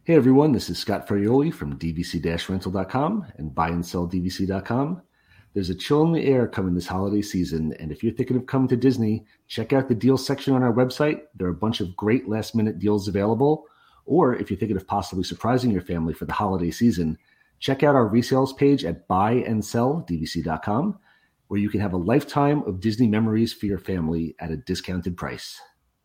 Hey everyone, this is Scott Ferrioli from dvc-rental.com and buyandselldvc.com. There's a chill in the air coming this holiday season, and if you're thinking of coming to Disney, check out the deals section on our website. There are a bunch of great last-minute deals available. Or if you're thinking of possibly surprising your family for the holiday season, check out our resales page at buyandselldvc.com, where you can have a lifetime of Disney memories for your family at a discounted price.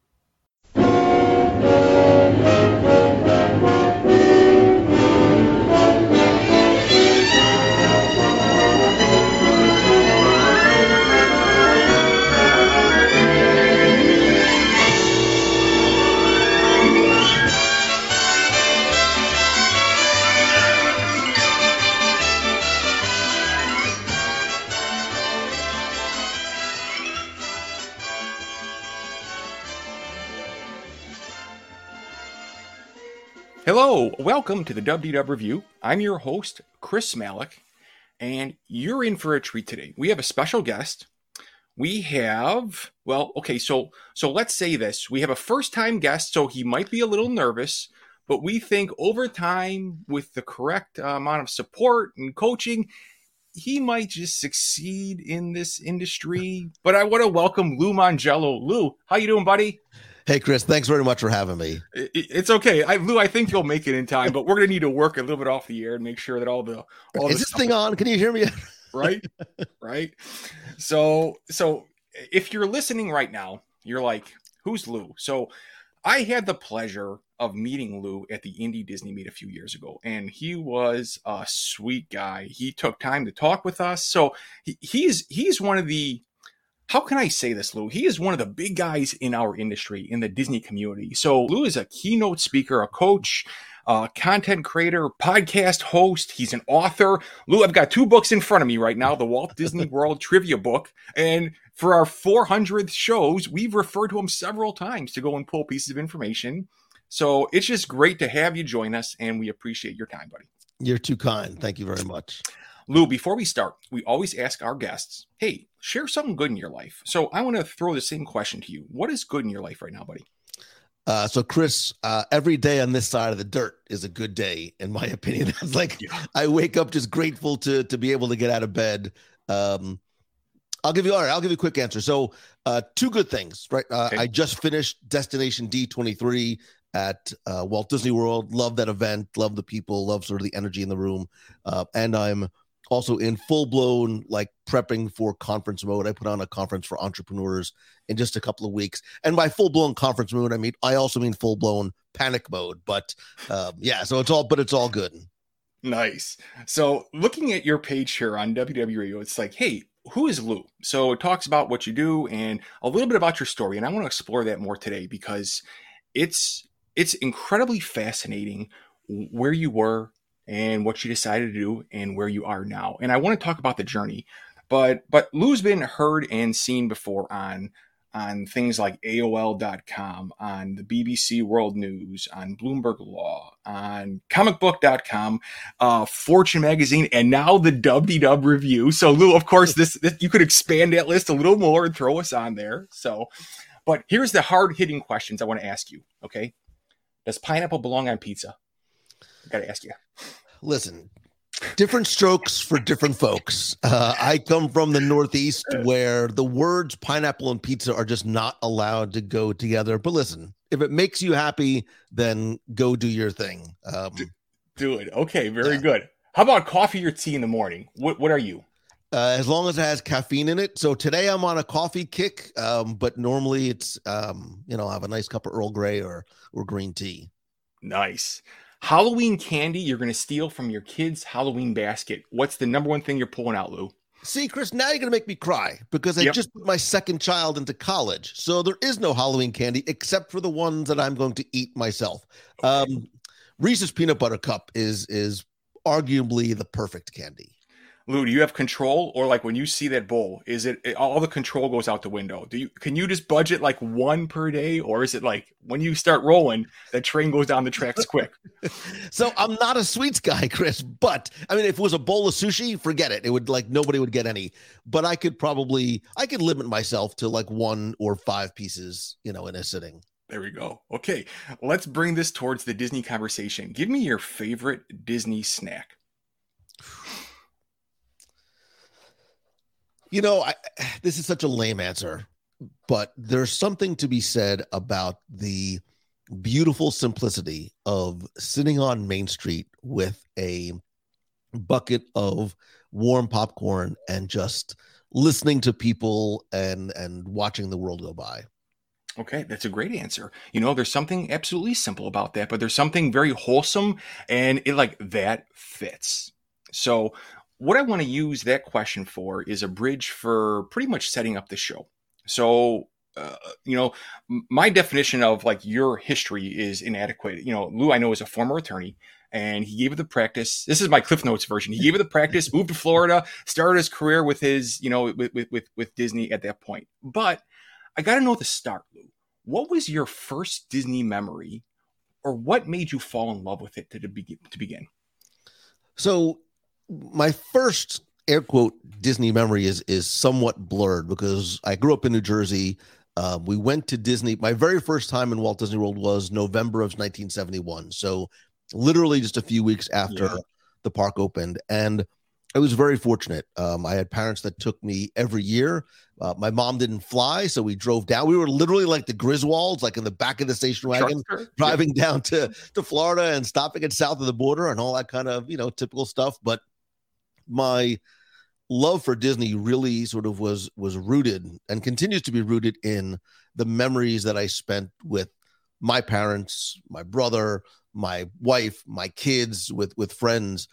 Hello, welcome to the WDW Review. I'm your host, Chris Malik, and you're in for a treat today. We have a special guest. We have, so let's say this. We have a first-time guest, so he might be a little nervous, but we think over time, with the correct amount of support and coaching, he might just succeed in this industry. But I want to welcome Lou Mongello. Lou, how you doing, buddy? Hey, Chris, thanks very much for having me. It's okay. Lou, I think you'll make it in time, but we're going to need to work a little bit off the air and make sure that all Is this thing on? Can you hear me? Right. So if you're listening right now, you're like, who's Lou? So I had the pleasure of meeting Lou at the Indie Disney Meet a few years ago, and he was a sweet guy. He took time to talk with us. So he's one of the, how can I say this, Lou? He is one of the big guys in our industry, in the Disney community. So Lou is a keynote speaker, a coach, content creator, podcast host. He's an author. Lou, I've got 2 books in front of me right now, the Walt Disney World Trivia book. And for our 400th shows, we've referred to him several times to go and pull pieces of information. So it's just great to have you join us, and we appreciate your time, buddy. You're too kind. Thank you very much. Lou, before we start, we always ask our guests, hey, share something good in your life. So I want to throw the same question to you. What is good in your life right now, buddy? So Chris, every day on this side of the dirt is a good day, in my opinion. It's like, yeah. I wake up just grateful to be able to get out of bed. I'll give you a quick answer. So 2 good things, right? Okay. I just finished Destination D23 at Walt Disney World. Love that event. Love the people. Love sort of the energy in the room. And I'm also in full-blown, like, prepping for conference mode. I put on a conference for entrepreneurs in just a couple of weeks. And by full-blown conference mode, I also mean full-blown panic mode. But so it's all good. Nice. So looking at your page here on WDW Radio, it's like, hey, who is Lou? So it talks about what you do and a little bit about your story. And I want to explore that more today because it's incredibly fascinating where you were and what you decided to do and where you are now. And I want to talk about the journey, but Lou's been heard and seen before on things like AOL.com, on the BBC World News, on Bloomberg Law, on comicbook.com, Fortune Magazine, and now the WDW Review. So Lou, of course, this you could expand that list a little more and throw us on there. So, but here's the hard-hitting questions I want to ask you, okay? Does pineapple belong on pizza? I got to ask you. Listen, different strokes for different folks. I come from the Northeast where the words pineapple and pizza are just not allowed to go together. But listen, if it makes you happy, then go do your thing. Do it. Okay, very good. How about coffee or tea in the morning? What are you? As long as it has caffeine in it. So today I'm on a coffee kick, but normally it's, I have a nice cup of Earl Grey or green tea. Nice. Halloween candy you're going to steal from your kid's Halloween basket. What's the number one thing you're pulling out, Lou? See, Chris, now you're going to make me cry because I just put my second child into college. So there is no Halloween candy except for the ones that I'm going to eat myself. Okay. Reese's Peanut Butter Cup is arguably the perfect candy. Lou, do you have control, or like when you see that bowl, is it all the control goes out the window? Can you just budget like one per day, or is it like when you start rolling, that train goes down the tracks quick? So I'm not a sweets guy, Chris, but I mean, if it was a bowl of sushi, forget it. It would nobody would get any, but I could limit myself to like 1 or 5 pieces, in a sitting. There we go. Okay, let's bring this towards the Disney conversation. Give me your favorite Disney snack. You know, this is such a lame answer, but there's something to be said about the beautiful simplicity of sitting on Main Street with a bucket of warm popcorn and just listening to people and watching the world go by. Okay, that's a great answer. There's something absolutely simple about that, but there's something very wholesome, and it like that fits. So what I want to use that question for is a bridge for pretty much setting up the show. So, my definition of like your history is inadequate. Lou, I know, is a former attorney, and he gave it the practice. This is my Cliff Notes version. He gave it the practice, moved to Florida, started his career with his, with Disney at that point. But I got to know the start, Lou. What was your first Disney memory, or what made you fall in love with it to begin? So my first air quote Disney memory is somewhat blurred because I grew up in New Jersey. We went to Disney. My very first time in Walt Disney World was November of 1971. So literally just a few weeks after the park opened. And I was very fortunate. I had parents that took me every year. My mom didn't fly, so we drove down. We were literally like the Griswolds, like in the back of the station wagon, driving down to Florida and stopping at south of the border and all that kind of, typical stuff. But my love for Disney really sort of was rooted and continues to be rooted in the memories that I spent with my parents, my brother, my wife, my kids, with friends.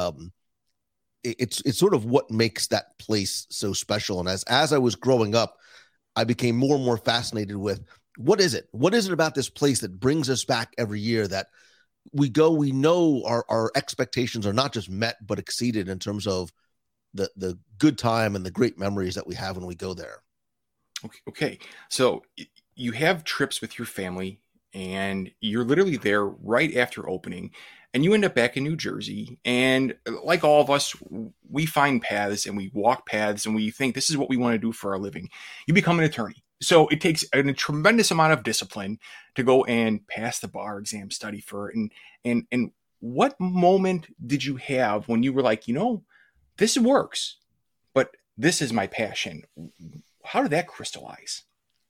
It's sort of what makes that place so special. And as I was growing up, I became more and more fascinated with what is it about this place that brings us back every year, that we know our expectations are not just met, but exceeded in terms of the good time and the great memories that we have when we go there. Okay. So you have trips with your family and you're literally there right after opening, and you end up back in New Jersey. And like all of us, we find paths and we walk paths and we think this is what we want to do for our living. You become an attorney. So it takes a tremendous amount of discipline to go and pass the bar exam, study for it. And what moment did you have when you were like, this works, but this is my passion? How did that crystallize?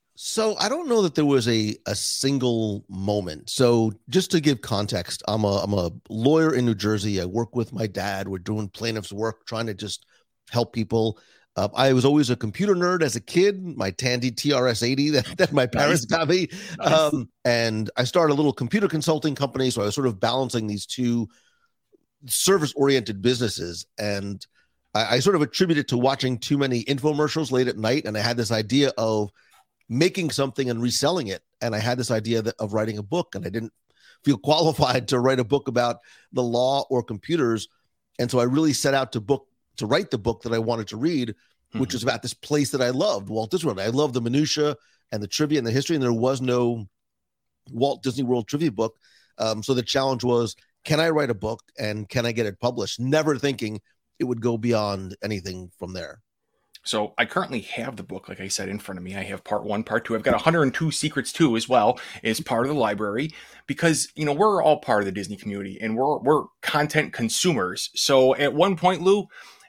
So I don't know that there was a single moment. So just to give context, I'm a lawyer in New Jersey. I work with my dad. We're doing plaintiff's work, trying to just help people. I was always a computer nerd as a kid, my Tandy TRS-80 that my parents got me. Nice. And I started a little computer consulting company. So I was sort of balancing these two service-oriented businesses. And I sort of attribute it to watching too many infomercials late at night. And I had this idea of making something and reselling it. And I had this idea of writing a book, and I didn't feel qualified to write a book about the law or computers. And so I really set out to write the book that I wanted to read, which was about this place that I loved, Walt Disney World. I loved the minutia and the trivia and the history, and there was no Walt Disney World trivia book. So the challenge was, can I write a book and can I get it published? Never thinking it would go beyond anything from there. So I currently have the book, like I said, in front of me. I have part 1, part 2. I've got 102 Secrets too, as well, as part of the library, because, we're all part of the Disney community and we're content consumers. So at one point, Lou,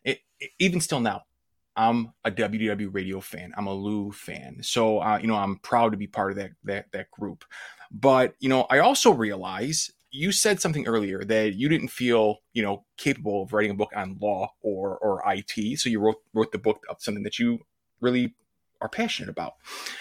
even still now, I'm a WDW radio fan. I'm a Lou fan. So, I'm proud to be part of that group. But, I also realize you said something earlier that you didn't feel, capable of writing a book on law or IT. So you wrote the book of something that you really are passionate about.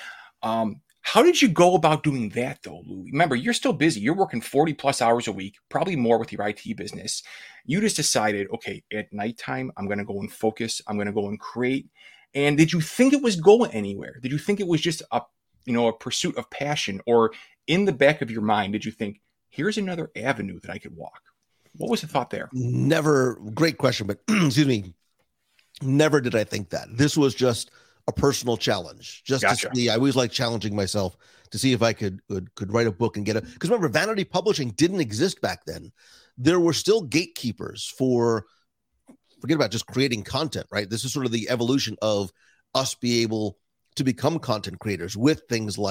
How did you go about doing that, though, Lou? Remember, you're still busy. You're working 40 plus hours a week, probably more with your IT business. You just decided, okay, at nighttime, I'm going to go and focus. I'm going to go and create. And did you think it was going anywhere? Did you think it was just a pursuit of passion? Or in the back of your mind, did you think, here's another avenue that I could walk? What was the thought there? Never. Great question, but excuse me. Never did I think that. This was just a personal challenge. Just gotcha. To see, I always like challenging myself to see if I could write a book and get it. Because remember, vanity publishing didn't exist back then. There were still gatekeepers forget about just creating content, right? This is sort of the evolution of us be able to become content creators with things like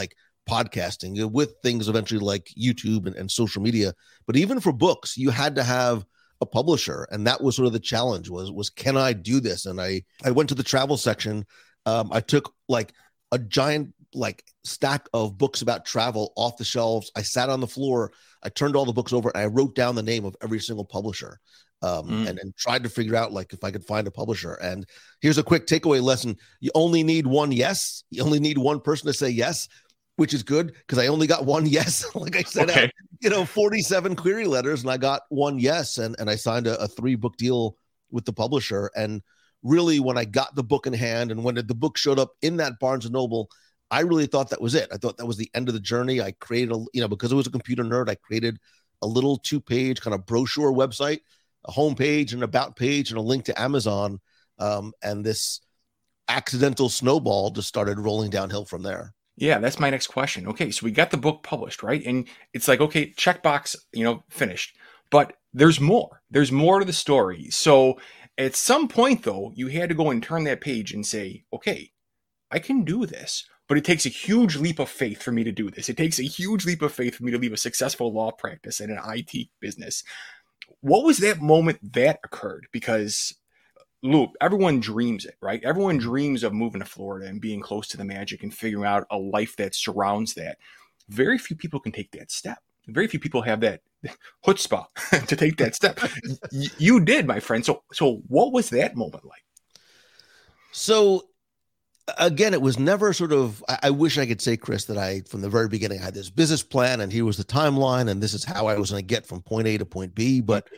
podcasting, with things eventually like YouTube and social media. But even for books, you had to have a publisher, and that was sort of the challenge was can I do this? And I went to the travel section. I took like a giant like stack of books about travel off the shelves. I sat on the floor, I turned all the books over, and I wrote down the name of every single publisher, and tried to figure out like if I could find a publisher. And here's a quick takeaway lesson: you only need one yes. You only need one person to say yes, which is good because I only got one yes. Like I said, okay. 47 query letters, and I got one yes, and I signed a 3-book deal with the publisher. And really, when I got the book in hand, and when the book showed up in that Barnes and Noble, I really thought that was it. I thought that was the end of the journey. I created because I was a computer nerd, I created a little 2-page kind of brochure website, a homepage, an about page, and a link to Amazon. And this accidental snowball just started rolling downhill from there. Yeah, that's my next question. Okay, so we got the book published, right? And it's like, okay, checkbox, finished. But there's more. There's more to the story. So at some point, though, you had to go and turn that page and say, okay, I can do this. But it takes a huge leap of faith for me to do this. It takes a huge leap of faith for me to leave a successful law practice and an IT business. What was that moment that occurred? Because Lou, everyone dreams it, right? Everyone dreams of moving to Florida and being close to the magic and figuring out a life that surrounds that. Very few people can take that step. Very few people have that chutzpah to take that step. You did, my friend. So what was that moment like? So again, it was never sort of, I wish I could say, Chris, that I, from the very beginning, I had this business plan and here was the timeline and this is how I was going to get from point A to point B. But,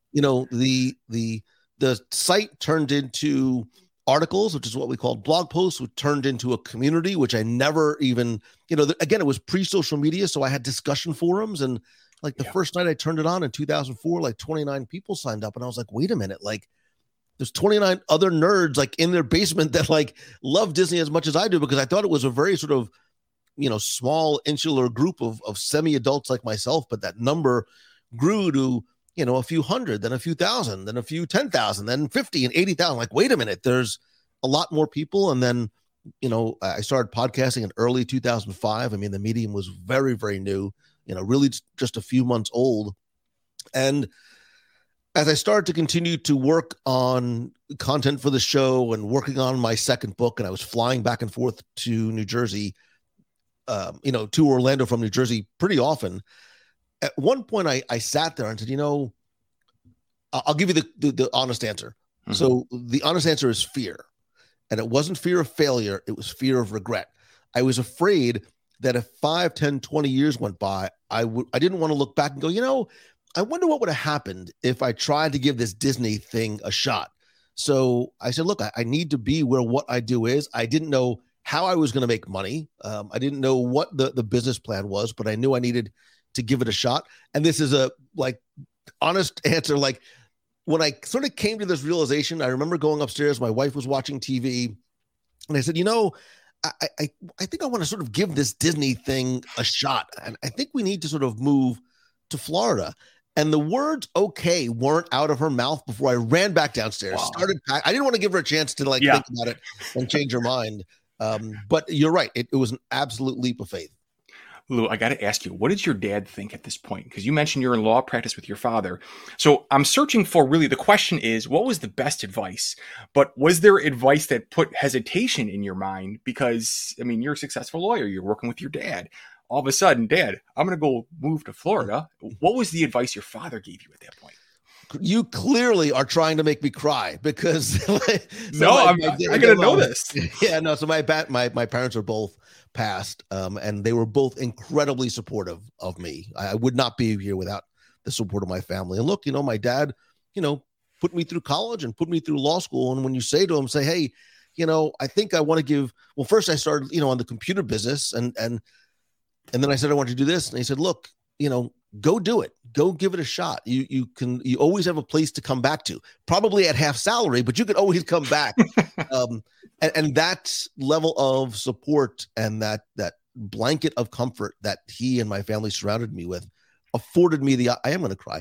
the site turned into articles, which is what we called blog posts, which turned into a community, which I never even, again, it was pre-social media. So I had discussion forums, and like the first night I turned it on in 2004, like 29 people signed up. And I was like, wait a minute, like there's 29 other nerds like in their basement that like love Disney as much as I do, because I thought it was a very sort of, small insular group of semi-adults like myself. But that number grew to, a few hundred, then a few thousand, then a few 10,000, then 50 and 80,000. Like, wait a minute, there's a lot more people. And then, I started podcasting in early 2005. I mean, the medium was very, very new, really just a few months old. And as I started to continue to work on content for the show and working on my second book, and I was flying back and forth to New Jersey, to Orlando from New Jersey pretty often. At one point, I sat there and said, I'll give you the honest answer. Mm-hmm. So the honest answer is fear. And it wasn't fear of failure. It was fear of regret. I was afraid that if 5, 10, 20 years went by, I didn't want to look back and go, I wonder what would have happened if I tried to give this Disney thing a shot. So I said, look, I need to be where what I do is. I didn't know how I was going to make money. I didn't know what the business plan was, but I knew I needed to give it a shot. And this is a honest answer. Like when I sort of came to this realization, I remember going upstairs, my wife was watching TV, and I said, I think I want to sort of give this Disney thing a shot. And I think we need to sort of move to Florida. And the words okay weren't out of her mouth before I ran back downstairs, started pack. I didn't want to give her a chance to think about it and change her mind. But you're right. It was an absolute leap of faith. Lou, I got to ask you, what did your dad think at this point? Because you mentioned you're in law practice with your father. So I'm searching for really, the question is, what was the best advice? But was there advice that put hesitation in your mind? Because, you're a successful lawyer. You're working with your dad. All of a sudden, Dad, I'm going to go move to Florida. What was the advice your father gave you at that point? You clearly are trying to make me cry because I got to know this. Yeah, no. So my parents are both passed, and they were both incredibly supportive of me. I would not be here without the support of my family. And look, my dad, put me through college and put me through law school. And when you say to him, say, hey, I think I want to give. Well, first I started, on the computer business, and then I said I want to do this, and he said, look, go do it. Go give it a shot. You always have a place to come back to, probably at half salary, but you could always come back. And that level of support and that blanket of comfort that he and my family surrounded me with afforded me I am going to cry.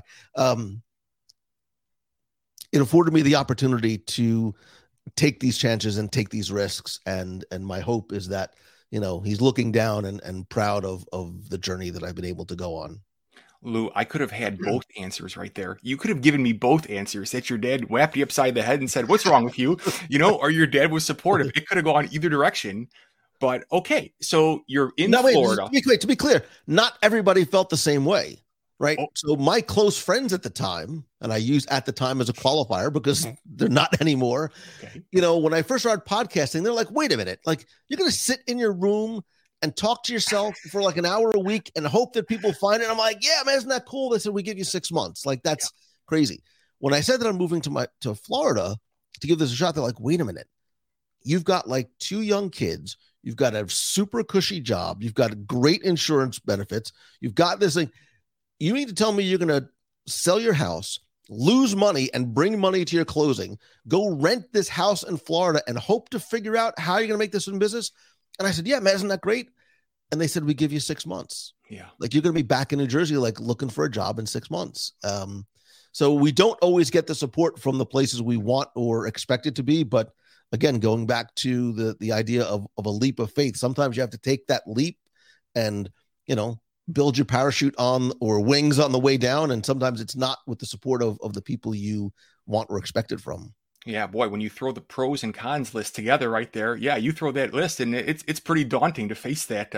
It afforded me the opportunity to take these chances and take these risks. And my hope is that, he's looking down and proud of the journey that I've been able to go on. Lou, I could have had both answers right there. You could have given me both answers, that your dad whapped you upside the head and said, "What's wrong with you?" Or your dad was supportive. It could have gone either direction. But okay, so you're in Florida. To be clear, not everybody felt the same way, right? Oh. So my close friends at the time, and I use "at the time" as a qualifier because they're not anymore. Okay. When I first started podcasting, they're like, "Wait a minute, like you're going to sit in your room and talk to yourself for like an hour a week and hope that people find it?" I'm like, "Yeah, man, isn't that cool?" They said, "We give you 6 months." Like, that's crazy. When I said that I'm moving to Florida to give this a shot, they're like, "Wait a minute. You've got like 2 young kids. You've got a super cushy job. You've got great insurance benefits. You've got this thing. You need to tell me you're going to sell your house, lose money and bring money to your closing, go rent this house in Florida and hope to figure out how you're going to make this in business?" And I said, "Yeah, man, isn't that great?" And they said, "We give you 6 months. Yeah. Like you're going to be back in New Jersey, like looking for a job in 6 months." So we don't always get the support from the places we want or expect it to be. But again, going back to the idea of a leap of faith, sometimes you have to take that leap and, build your parachute on or wings on the way down. And sometimes it's not with the support of the people you want or expect it from. Yeah, boy, when you throw the pros and cons list together right there, you throw that list and it's pretty daunting to face that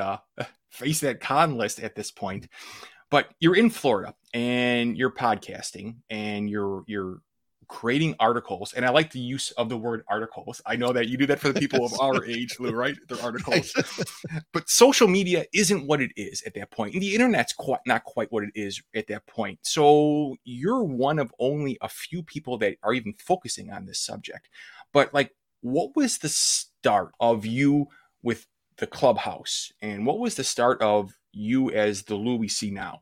con list at this point. But you're in Florida and you're podcasting and you're creating articles. And I like the use of the word articles. I know that you do that for the people of our age, Lou, right? They're articles. But social media isn't what it is at that point. And the internet's not quite what it is at that point. So you're one of only a few people that are even focusing on this subject. But like, what was the start of you with the Clubhouse? And what was the start of you as the Lou we see now?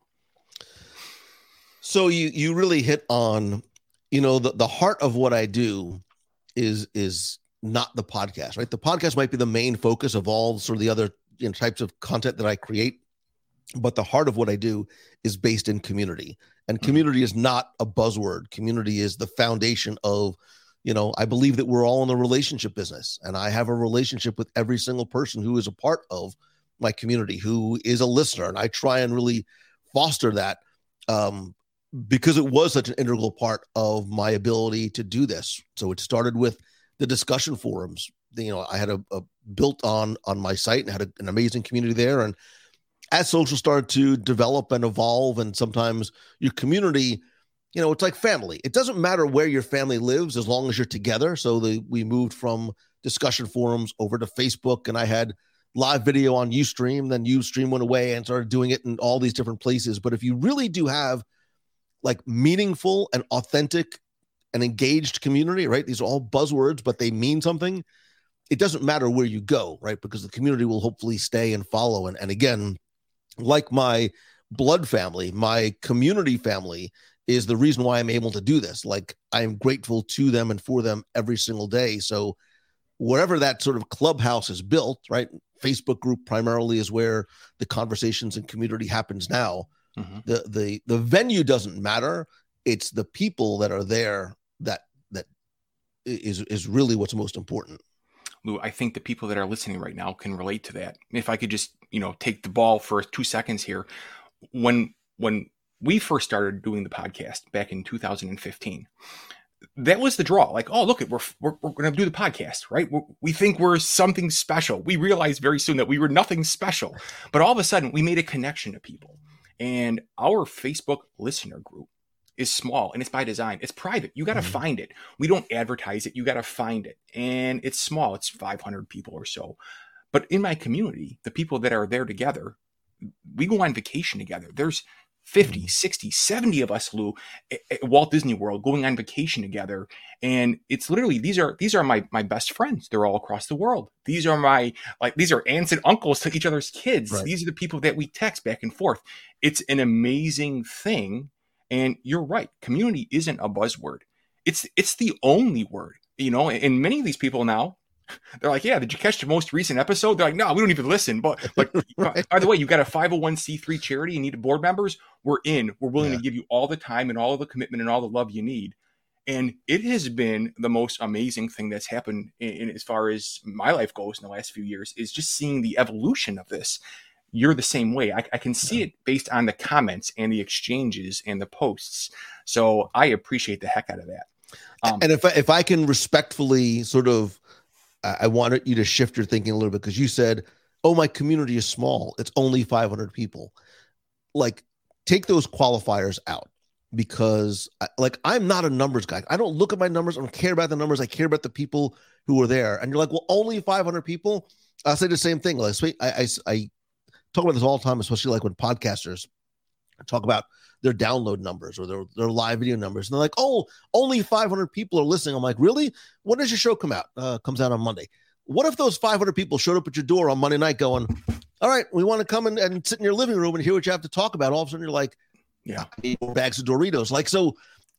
So you really hit on, the heart of what I do is not the podcast, right? The podcast might be the main focus of all sort of the other types of content that I create, but the heart of what I do is based in community, and community is not a buzzword. Community is the foundation of, I believe that we're all in the relationship business, and I have a relationship with every single person who is a part of my community, who is a listener, and I try and really foster that, because it was such an integral part of my ability to do this. So it started with the discussion forums. I had a built on my site and had an amazing community there. And as social started to develop and evolve, and sometimes your community, it's like family. It doesn't matter where your family lives as long as you're together. So we moved from discussion forums over to Facebook, and I had live video on Ustream. Then Ustream went away and started doing it in all these different places. But if you really do have like meaningful and authentic and engaged community, right? These are all buzzwords, but they mean something. It doesn't matter where you go, right? Because the community will hopefully stay and follow. And again, like my blood family, my community family is the reason why I'm able to do this. Like, I'm grateful to them and for them every single day. So wherever that sort of clubhouse is built, right? Facebook group primarily is where the conversations and community happens now. Mm-hmm. The venue doesn't matter. It's the people that are there that is really what's most important. Lou, I think the people that are listening right now can relate to that. If I could just, take the ball for 2 seconds here. When we first started doing the podcast back in 2015, that was the draw. Like, oh, look, we're going to do the podcast, right? We think we're something special. We realized very soon that we were nothing special, but all of a sudden we made a connection to people. And our Facebook listener group is small, and it's by design. It's private. You got to find it. We don't advertise it. You got to find it. And it's small. It's 500 people or so. But in my community, the people that are there together, we go on vacation together. There's 50, 60, 70 of us, Lou, at Walt Disney World going on vacation together. And it's literally, these are my best friends. They're all across the world. These are aunts and uncles to each other's kids. Right. These are the people that we text back and forth. It's an amazing thing. And you're right. Community isn't a buzzword. It's the only word, and many of these people now, they're like, yeah, did you catch the most recent episode? They're like, no, we don't even listen. But right. By the way, you got a 501c3 charity, you need board members. We're in. We're willing to give you all the time and all of the commitment and all the love you need. And it has been the most amazing thing that's happened in as far as my life goes in the last few years, is just seeing the evolution of this. You're the same way. I can see it based on the comments and the exchanges and the posts. So I appreciate the heck out of that. And if I can respectfully sort of, I wanted you to shift your thinking a little bit, because you said, oh, my community is small. It's only 500 people. Like, take those qualifiers out, because like, I'm not a numbers guy. I don't look at my numbers. I don't care about the numbers. I care about the people who are there. And you're like, well, only 500 people. I'll say the same thing. Like, I talk about this all the time, especially like when podcasters talk about their download numbers or their live video numbers. And they're like, oh, only 500 people are listening. I'm like, really? When does your show come out? Comes out on Monday. What if those 500 people showed up at your door on Monday night going, all right, we want to come in and sit in your living room and hear what you have to talk about. All of a sudden you're like, yeah, I need more bags of Doritos. Like, so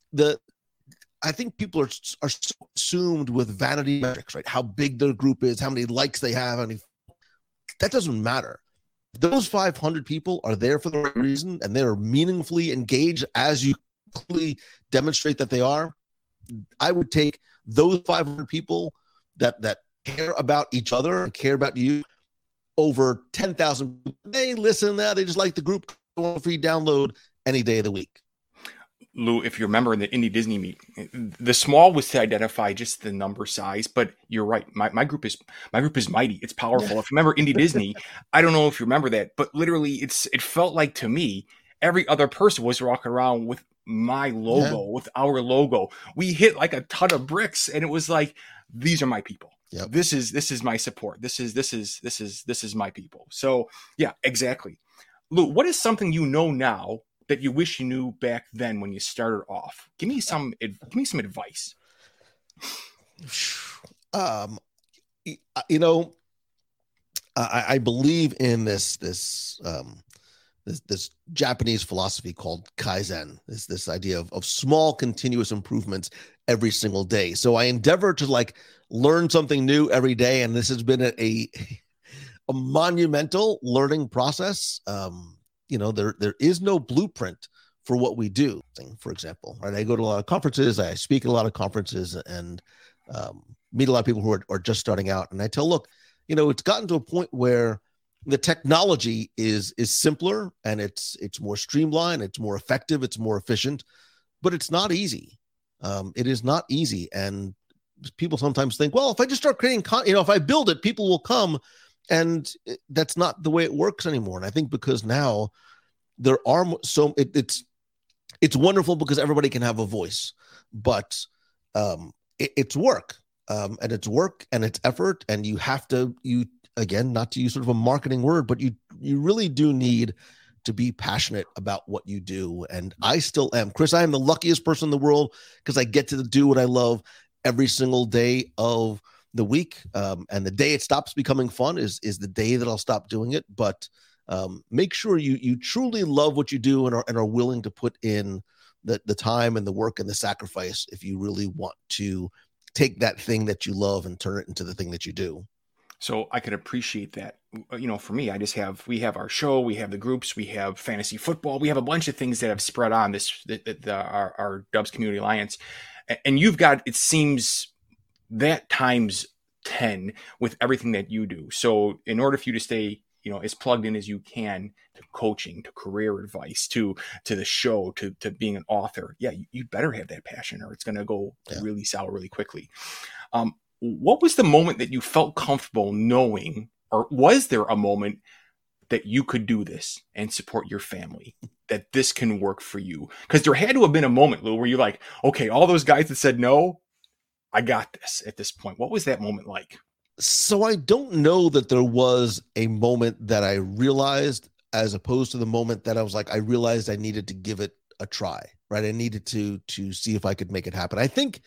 I think people are so consumed with vanity metrics, right? How big their group is, how many likes they have. That doesn't matter. Those 500 people are there for the right reason, and they're meaningfully engaged as you clearly demonstrate that they are. I would take those 500 people that care about each other and care about you over 10,000. They listen now. They just like the group, free download any day of the week. Lou, if you remember in the Indie Disney meet, the small was to identify just the number size, but you're right. My group is mighty. It's powerful. Yeah. If you remember Indie Disney, I don't know if you remember that, but literally it felt like, to me, every other person was walking around with my logo, with our logo. We hit like a ton of bricks, and it was like, these are my people. Yep. This is my support. This is my people. So yeah, exactly. Lou, what is something you know now that you wish you knew back then when you started off? Give me some advice. I believe in this Japanese philosophy called Kaizen. This idea of small continuous improvements every single day. So I endeavor to like learn something new every day, and this has been a monumental learning process. There is no blueprint for what we do. For example, right? I go to a lot of conferences, I speak at a lot of conferences, and meet a lot of people who are just starting out. And I tell, look, it's gotten to a point where the technology is simpler, and it's more streamlined, it's more effective, it's more efficient, but it's not easy. It is not easy. And people sometimes think, well, if I just start creating if I build it, people will come. And that's not the way it works anymore. And I think because now there are it's wonderful because everybody can have a voice, but it's work, and it's work and it's effort. And you have to, again, not to use sort of a marketing word, but you really do need to be passionate about what you do. And I still am. Chris, I am the luckiest person in the world because I get to do what I love every single day of the week, and the day it stops becoming fun is the day that I'll stop doing it. But make sure you truly love what you do and are willing to put in the time and the work and the sacrifice if you really want to take that thing that you love and turn it into the thing that you do. So I could appreciate that. For me, we have our show, we have the groups, we have fantasy football, we have a bunch of things that have spread on our Dubs Community Alliance, and you've got, it seems, that times 10 with everything that you do. So in order for you to stay, as plugged in as you can to coaching, to career advice, to the show, to being an author, you better have that passion or it's going to go really sour really quickly. What was the moment that you felt comfortable knowing, or was there a moment that you could do this and support your family, that this can work for you? Because there had to have been a moment, Lou, where you're like, okay, all those guys that said no, I got this at this point. What was that moment like? So I don't know that there was a moment that I realized, as opposed to the moment that I was like, I realized I needed to give it a try, right? I needed to see if I could make it happen. I think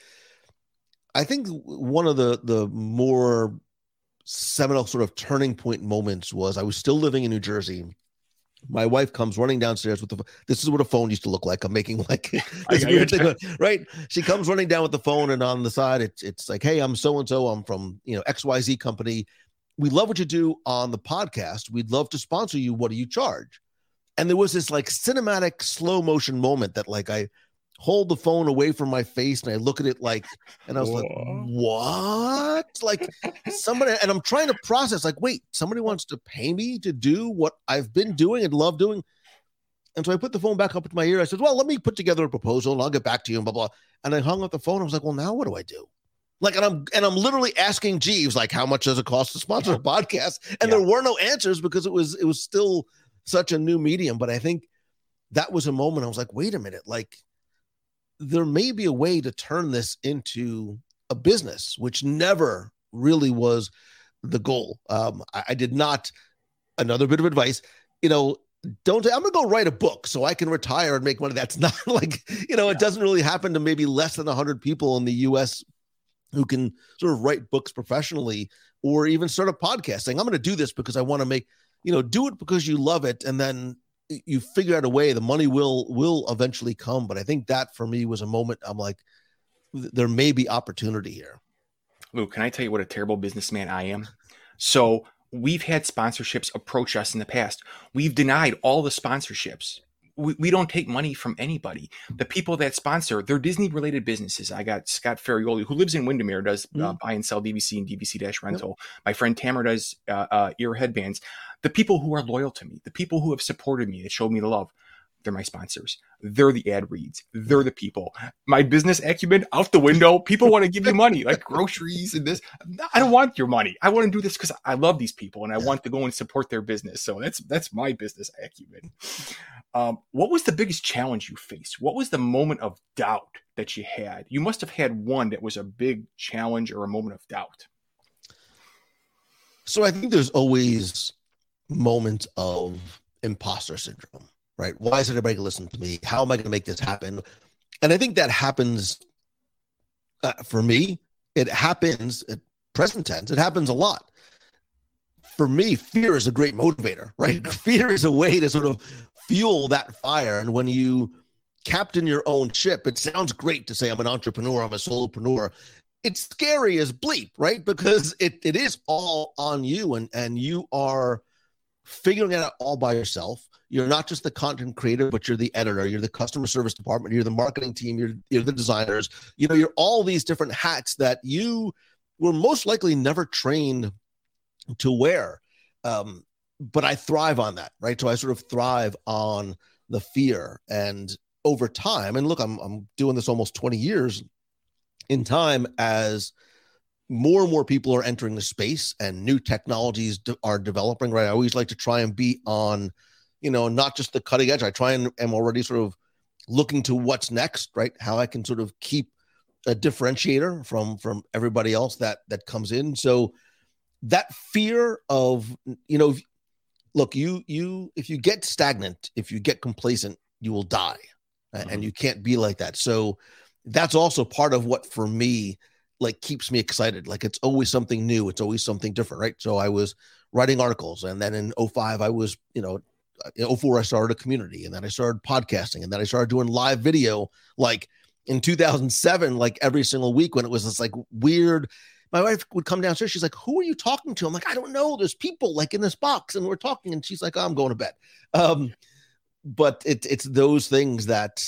one of the more seminal sort of turning point moments was I was still living in New Jersey. My wife comes running downstairs with this is what a phone used to look like. I'm making like this weird thing, right? She comes running down with the phone, and on the side, it's like, hey, I'm so-and-so. I'm from, XYZ company. We love what you do on the podcast. We'd love to sponsor you. What do you charge? And there was this like cinematic slow motion moment that like I hold the phone away from my face and I look at it like, and I was like, what? Like somebody, and I'm trying to process like, wait, somebody wants to pay me to do what I've been doing and love doing. And so I put the phone back up to my ear. I said, well, let me put together a proposal and I'll get back to you and blah, blah. And I hung up the phone. I was like, well, now what do I do? Like, and I'm literally asking Jeeves, like, how much does it cost to sponsor a podcast? And there were no answers because it was still such a new medium. But I think that was a moment I was like, wait a minute, like there may be a way to turn this into a business, which never really was the goal. I did not, another bit of advice, I'm going to go write a book so I can retire and make money. That's not like, it doesn't really happen to maybe less than 100 people in the US who can sort of write books professionally or even start a podcast saying, I'm going to do this because I want to make, do it because you love it. And then you figure out a way, the money will eventually come. But I think that for me was a moment I'm like, there may be opportunity here. Lou, can I tell you what a terrible businessman I am? So we've had sponsorships approach us in the past. We've denied all the sponsorships. We don't take money from anybody. The people that sponsor, they're Disney-related businesses. I got Scott Ferrioli, who lives in Windermere, does buy and sell DVC and DVC-rental. Yep. My friend Tamer does ear headbands. The people who are loyal to me, the people who have supported me, that showed me the love, they're my sponsors. They're the ad reads. They're the people. My business acumen out the window. People want to give you money, like groceries and this. I don't want your money. I want to do this because I love these people and I want to go and support their business. So that's my business acumen. What was the biggest challenge you faced? What was the moment of doubt that you had? You must have had one that was a big challenge or a moment of doubt. So I think there's always moments of imposter syndrome. Right? Why is everybody going to listen to me? How am I going to make this happen? And I think that happens for me. It happens at present tense. It happens a lot. For me, fear is a great motivator, right? Fear is a way to sort of fuel that fire. And when you captain your own ship, it sounds great to say, I'm an entrepreneur, I'm a solopreneur. It's scary as bleep, right? Because it is all on you and you are figuring it out all by yourself. You're not just the content creator, but you're the editor, you're the customer service department, you're the marketing team, you're the designers, you're all these different hats that you were most likely never trained to wear. But I thrive on that, right? So I sort of thrive on the fear. And over time, and look, I'm doing this almost 20 years in time, as more and more people are entering the space and new technologies are developing, right? I always like to try and be on, not just the cutting edge. I try and am already sort of looking to what's next, right? How I can sort of keep a differentiator from everybody else that comes in. So that fear of, look, if you get stagnant, if you get complacent, you will die. And you can't be like that. So that's also part of what, for me, like keeps me excited. Like it's always something new. It's always something different, right? So I was writing articles, and then in 2005, I was, in 2004, I started a community, and then I started podcasting, and then I started doing live video. Like in 2007, like every single week when it was this like weird, my wife would come downstairs. She's like, who are you talking to? I'm like, I don't know. There's people like in this box and we're talking. And she's like, oh, I'm going to bed. But it's those things that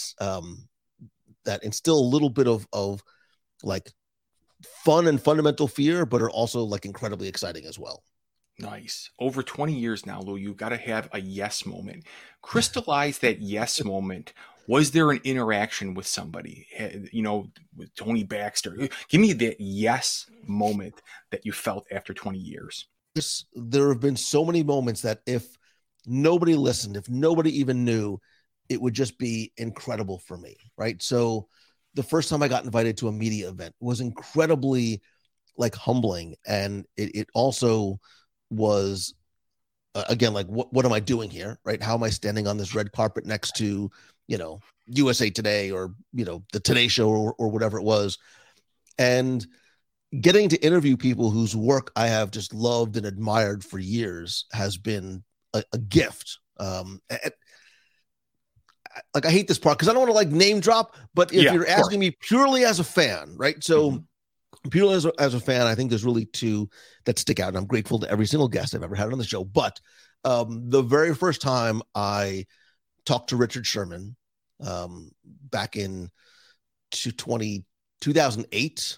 instill a little bit of like fun and fundamental fear, but are also like incredibly exciting as well. Nice. Over 20 years now, Lou, you've got to have a yes moment. Crystallize that yes moment. Was there an interaction with somebody, with Tony Baxter? Give me that yes moment that you felt after 20 years. There have been so many moments that if nobody listened, if nobody even knew, it would just be incredible for me, right? So the first time I got invited to a media event was incredibly like humbling. And it also was, again, like, what am I doing here, right? How am I standing on this red carpet next to, USA Today or, the Today Show or whatever it was. And getting to interview people whose work I have just loved and admired for years has been a gift. Like, I hate this part because I don't want to like name drop, but if you're asking me purely as a fan, right? So purely as a fan, I think there's really two that stick out, and I'm grateful to every single guest I've ever had on the show. But the very first time I talked to Richard Sherman, back in 2008.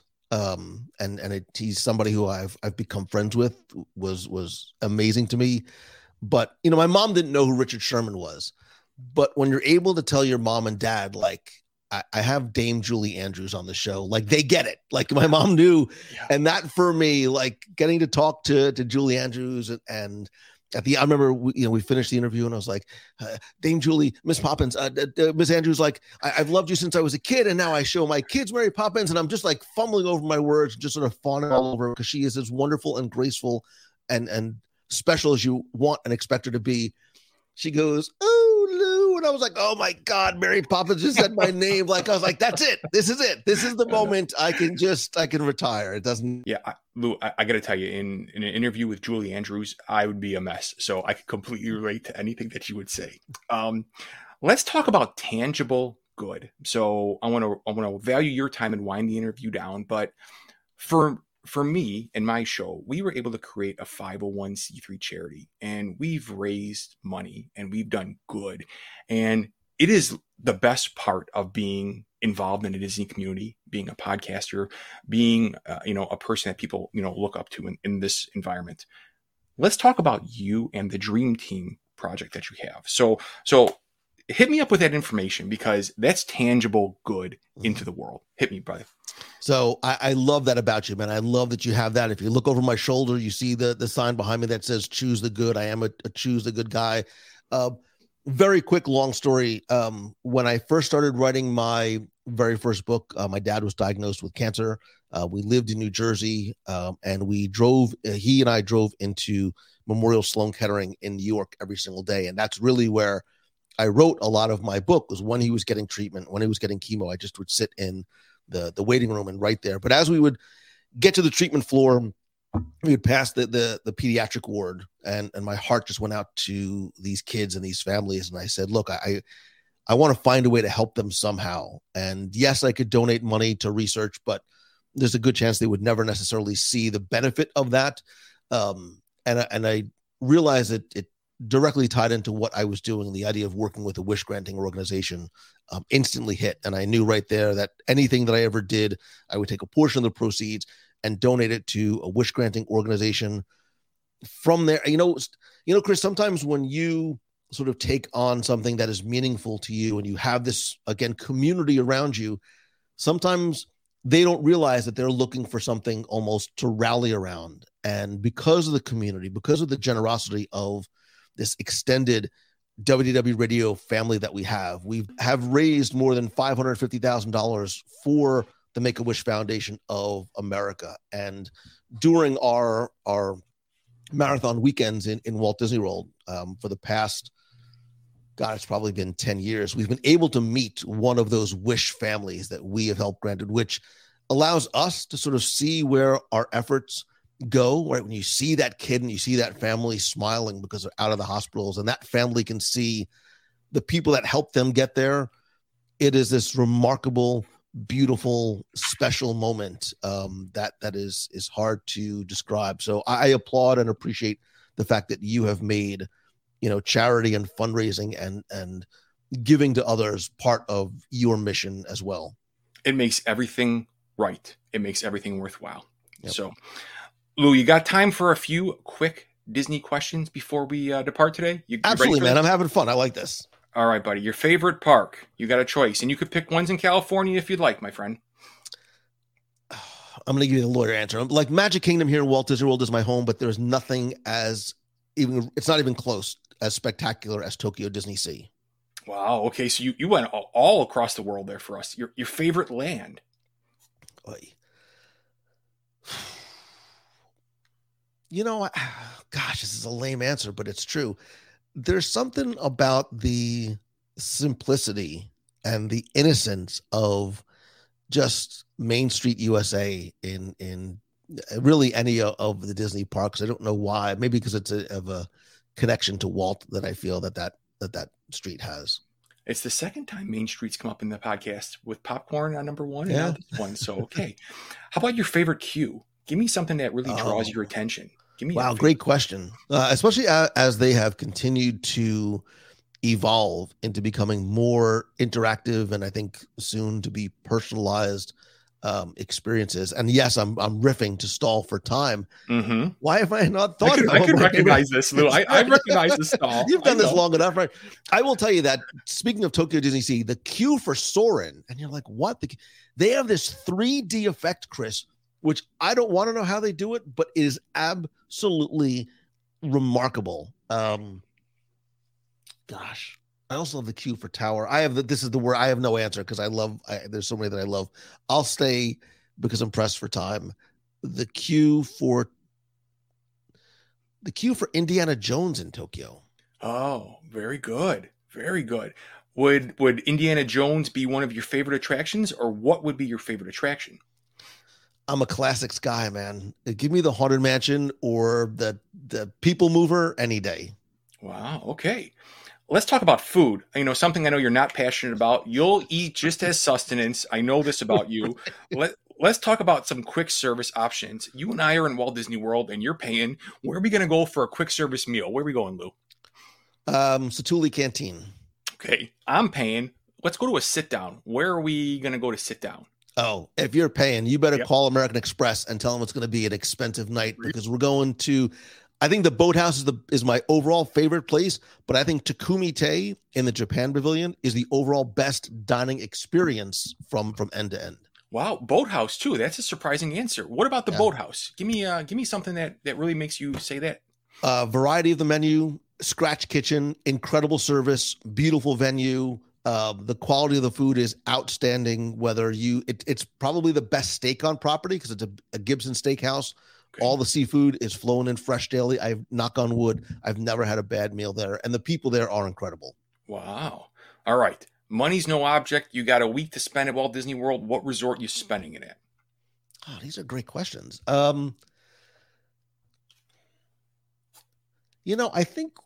He's somebody who I've become friends with, was amazing to me. But, my mom didn't know who Richard Sherman was. But when you're able to tell your mom and dad, like, I have Dame Julie Andrews on the show, like, they get it. Like, my mom knew. Yeah. And that for me, like, getting to talk to Julie Andrews and I remember, we finished the interview and I was like, Dame Julie, Miss Poppins, Miss Andrews, like, I've loved you since I was a kid. And now I show my kids Mary Poppins. And I'm just like fumbling over my words, just sort of fawning all over because she is as wonderful and graceful and special as you want and expect her to be. She goes, "Oh, Lou." And I was like, "Oh my God, Mary Poppins just said my name." Like, I was like, "That's it. This is it. This is the moment I can retire." It doesn't. Yeah. Lou, I got to tell you, in an interview with Julie Andrews, I would be a mess. So I could completely relate to anything that you would say. Let's talk about tangible good. So I want to value your time and wind the interview down. But for me and my show, we were able to create a 501c3 charity, and we've raised money and we've done good. And it is the best part of being involved in the Disney community, being a podcaster, being, a person that people, look up to in this environment. Let's talk about you and the Dream Team project that you have. So hit me up with that information, because that's tangible good into the world. Hit me, brother. So I love that about you, man. I love that you have that. If you look over my shoulder, you see the sign behind me that says "Choose the Good." I am a choose the good guy. Very quick, long story. When I first started writing my very first book, my dad was diagnosed with cancer. We lived in New Jersey, and he and I drove into Memorial Sloan Kettering in New York every single day. And that's really where I wrote a lot of my book, was when he was getting treatment, when he was getting chemo. I just would sit in the waiting room and write there. But as we would get to the treatment floor, we would pass the pediatric ward, and my heart just went out to these kids and these families. And I said, look, I want to find a way to help them somehow. And yes, I could donate money to research, but there's a good chance they would never necessarily see the benefit of that. And I realized that it directly tied into what I was doing. The idea of working with a wish granting organization instantly hit. And I knew right there that anything that I ever did, I would take a portion of the proceeds and donate it to a wish granting organization. From there, Chris, sometimes when you sort of take on something that is meaningful to you and you have this, again, community around you, sometimes they don't realize that they're looking for something almost to rally around. And because of the community, because of the generosity of this extended WDW Radio family that we have raised more than $550,000 for the Make-A-Wish Foundation of America. And during our marathon weekends in Walt Disney World, for the past, it's probably been 10 years, we've been able to meet one of those wish families that we have helped granted, which allows us to sort of see where our efforts go, right? When you see that kid and you see that family smiling because they're out of the hospitals, and that family can see the people that helped them get there, it is this remarkable, beautiful, special moment that is hard to describe. So I applaud and appreciate the fact that you have made, charity and fundraising and giving to others part of your mission as well. It makes everything right. It makes everything worthwhile. Yep. So, Lou, you got time for a few quick Disney questions before we depart today? You Absolutely, man. I'm having fun. I like this. All right, buddy. Your favorite park. You got a choice, and you could pick ones in California if you'd like, my friend. I'm going to give you the lawyer answer. Like Magic Kingdom here in Walt Disney World is my home, but there's nothing it's not even close as spectacular as Tokyo Disney Sea. Wow. Okay. So you went all across the world there for us. Your favorite land. This is a lame answer, but it's true. There's something about the simplicity and the innocence of just Main Street USA in really any of the Disney parks. I don't know why. Maybe because it's of a connection to Walt that I feel that street has. It's the second time Main Street's come up in the podcast, with popcorn on number one. Yeah. And now this one. So, okay. How about your favorite queue? Give me something that really draws your attention. Give me. Wow, great question. Especially as they have continued to evolve into becoming more interactive and I think soon to be personalized experiences. And yes, I'm riffing to stall for time. Mm-hmm. Why have I not thought I can recognize this, Lou. I recognize the stall. You've done this long enough, right? I will tell you that, speaking of Tokyo Disney Sea, the queue for Soarin', and you're like, what? They have this 3D effect, Chris, which I don't want to know how they do it, but it is absolutely remarkable. Gosh, I also love the queue for Tower. This is the word I have no answer because there's so many that I love. I'll stay because I'm pressed for time. The queue for Indiana Jones in Tokyo. Oh, very good. Very good. Would Indiana Jones be one of your favorite attractions, or what would be your favorite attraction? I'm a classics guy, man. Give me the Haunted Mansion or the People Mover any day. Wow. Okay. Let's talk about food. Something I know you're not passionate about. You'll eat just as sustenance. I know this about you. Let's talk about some quick service options. You and I are in Walt Disney World, and you're paying. Where are we going to go for a quick service meal? Where are we going, Lou? Satuli Canteen. Okay. I'm paying. Let's go to a sit down. Where are we going to go to sit down? Oh, if you're paying, you better call American Express and tell them it's going to be an expensive night because we're going to. I think the Boathouse is my overall favorite place, but I think Takumi Tei in the Japan Pavilion is the overall best dining experience from end to end. Wow, Boathouse too. That's a surprising answer. What about the Boathouse? Give me something that really makes you say that. Variety of the menu, scratch kitchen, incredible service, beautiful venue. The quality of the food is outstanding. It's probably the best steak on property because it's a Gibson Steakhouse. Okay. All the seafood is flown in fresh daily. Knock on wood, I've never had a bad meal there. And the people there are incredible. Wow. All right. Money's no object. You got a week to spend at Walt Disney World. What resort you spending it at? Oh, these are great questions. I think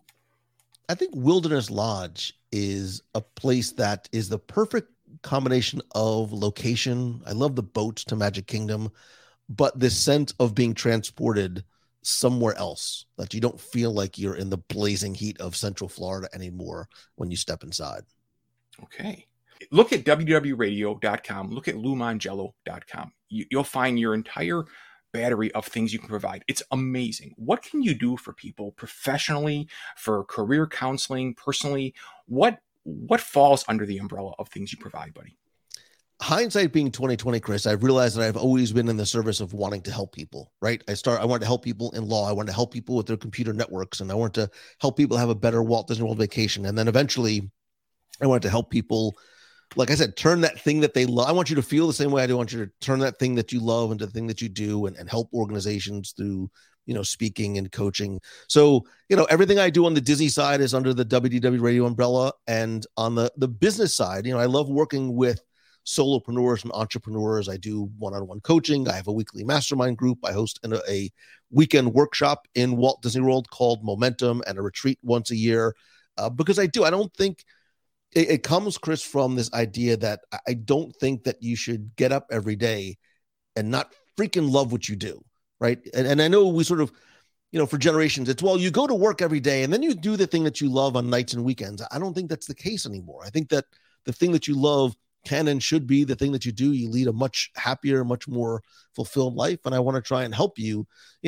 Wilderness Lodge is a place that is the perfect combination of location. I love the boats to Magic Kingdom, but this sense of being transported somewhere else, that you don't feel like you're in the blazing heat of Central Florida anymore when you step inside. Okay. Look at www.radio.com. Look at LouMongello.com. You'll find your entire battery of things you can provide. It's amazing. What can you do for people professionally, for career counseling, personally? What falls under the umbrella of things you provide, buddy? Hindsight being 2020, Chris, I've realized that I've always been in the service of wanting to help people, right? I wanted to help people in law. I wanted to help people with their computer networks, and I wanted to help people have a better Walt Disney World vacation. And then eventually I wanted to help people, like I said, turn that thing that they love. I want you to feel the same way I do. I want you to turn that thing that you love into the thing that you do and help organizations through, speaking and coaching. So, everything I do on the Disney side is under the WDW Radio umbrella. And on the business side, I love working with solopreneurs and entrepreneurs. I do one-on-one coaching. I have a weekly mastermind group. I host a weekend workshop in Walt Disney World called Momentum, and a retreat once a year. Because I don't think it comes, Chris, from this idea that I don't think that you should get up every day and not freaking love what you do, right? And I know we sort of, for generations, it's, well, you go to work every day and then you do the thing that you love on nights and weekends. I don't think that's the case anymore. I think that the thing that you love can and should be the thing that you do. You lead a much happier, much more fulfilled life. And I want to try and help you,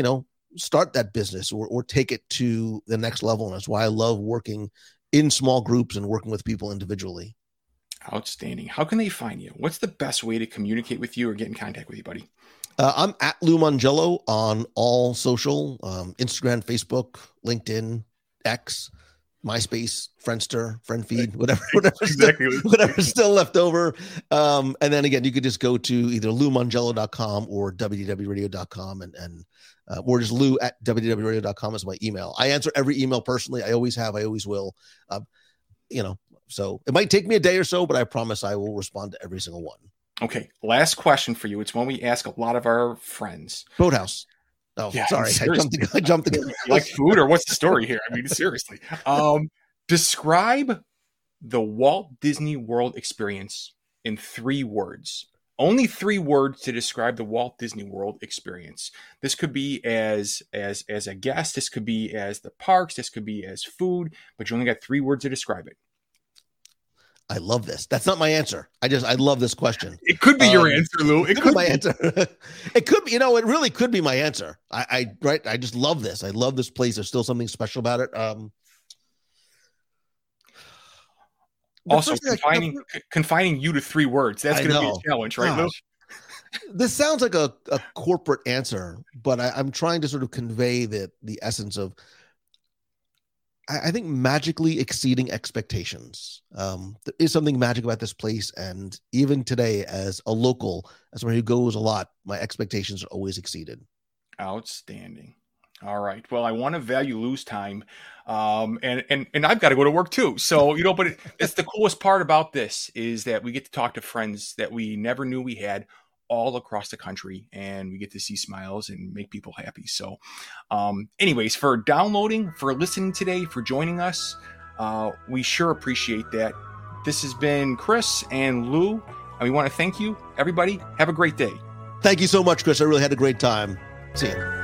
start that business or take it to the next level. And that's why I love working in small groups and working with people individually. Outstanding. How can they find you? What's the best way to communicate with you or get in contact with you, buddy? I'm at Lou Mongello on all social, Instagram, Facebook, LinkedIn, X, MySpace, Friendster, FriendFeed, whatever's still left over. And then again, you could just go to either LouMongello.com or WDWRadio.com and or just Lou at WDWRadio.com is my email. I answer every email personally. I always have, I always will. So it might take me a day or so, but I promise I will respond to every single one. Okay. Last question for you. It's one we ask a lot of our friends. Boathouse. Oh, yeah, sorry. I jumped the gun. Like food, or what's the story here? I mean, seriously. Describe the Walt Disney World experience in 3 words. Only 3 words to describe the Walt Disney World experience. This could be as a guest. This could be as the parks. This could be as food. But you only got 3 words to describe it. I love this. That's not my answer. I love this question. It could be your answer, Lou. It could be my answer. It could be, it really could be my answer. I just love this. I love this place. There's still something special about it. Also, confining you to 3 words. That's going to be a challenge, right, Lou? This sounds like a corporate answer, but I'm trying to sort of convey the essence of, I think, magically exceeding expectations. There is something magic about this place. And even today, as a local, as someone who goes a lot, my expectations are always exceeded. Outstanding. All right. Well, I want to value Lou's time. And I've got to go to work too. So, but it's the coolest part about this is that we get to talk to friends that we never knew we had all across the country, and we get to see smiles and make people happy. So anyways, for downloading, for listening today, for joining us, we sure appreciate that. This has been Chris and Lou, and we want to thank you. Everybody, have a great day. Thank you so much, Chris. I really had a great time. See you.